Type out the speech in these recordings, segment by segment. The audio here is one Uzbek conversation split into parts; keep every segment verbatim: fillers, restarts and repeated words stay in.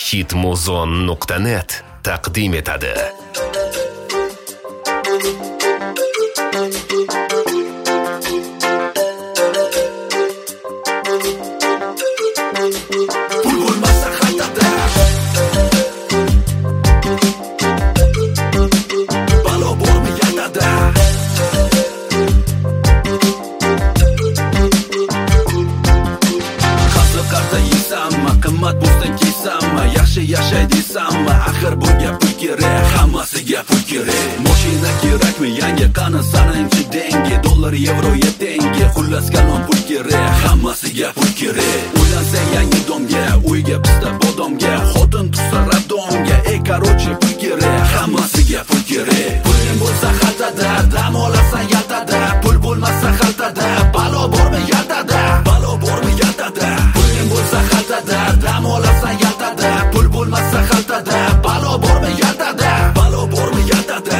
hitmuzon nuqta net taqdim etadi. Yashay desammi, axir bunga pul kerak, hammasiga pul kerak. Mashina kerakmi, yangi qani sananchi dengi, dollar yevroga tengi, xullas kalon pul kerak, hammasiga pul kerak. O'ylansang yangi domga, uyga pista bodomga, xotin tushsa radonga, ey qarochi pul kerak, hammasiga pul kerak. Puling bo'lsa xaltada, dam olasan yaltada, pul bo'lmasa xaltada, balo bormi yaltada, balo bormi yaltada. Puling bo'lsa xaltada, dam olasan yaltada, pul bo'lmasa xaltada, balo bormi yaltada, balo bormi yaltada.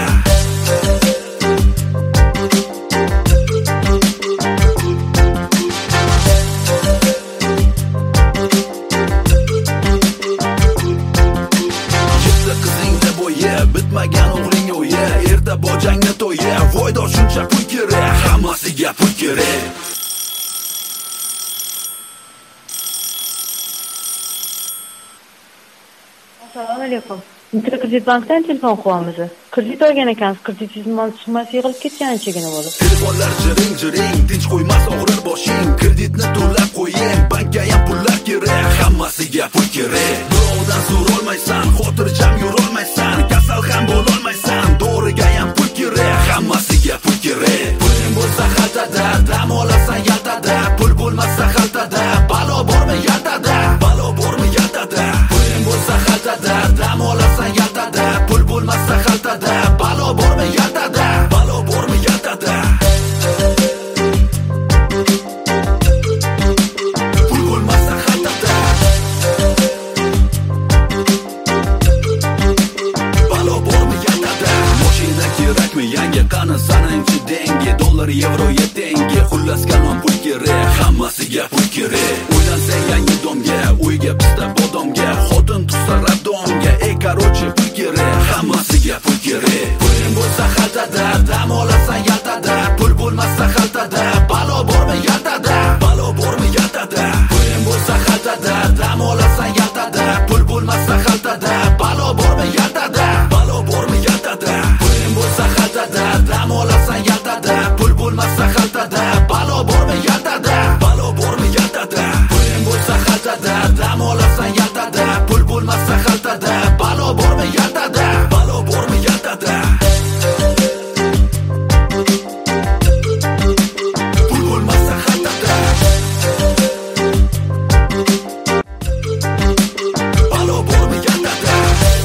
Yetti qizingda bo'yi, bitmagan o'g'ling o'yi, erta bojangni to'yi, voydor shuncha pul kerak, hammasiga pul kerak. Assalomu alaykum. Interkredit bankdan telefon qilyapmiz. Kredit olgan ekansiz, kreditingiz summasi yig'ilib ketgan chegina bo'lib. Telefonlar jiring-jiring, tinch qo'ymas og'rir boshing. Kreditni to'lab qo'ying, bankka ham pullar kerak, hammasiga pul kerak.